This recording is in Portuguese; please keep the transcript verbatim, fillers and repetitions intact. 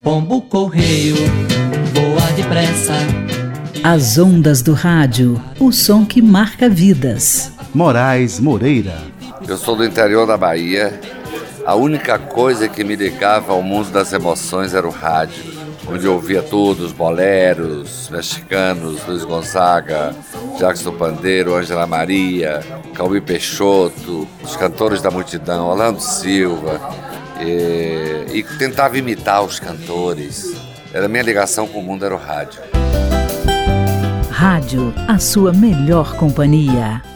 Pombo correio, voa depressa. As ondas do rádio, o som que marca vidas. Moraes Moreira. Eu sou do interior da Bahia. A única coisa que me ligava ao mundo das emoções era o rádio, onde eu ouvia todos, boleros, mexicanos, Luiz Gonzaga, Jackson Pandeiro, Ângela Maria, Cauí Peixoto, os cantores da multidão, Orlando Silva, e, e tentava imitar os cantores. Era a minha ligação com o mundo, era o rádio. Rádio, a sua melhor companhia.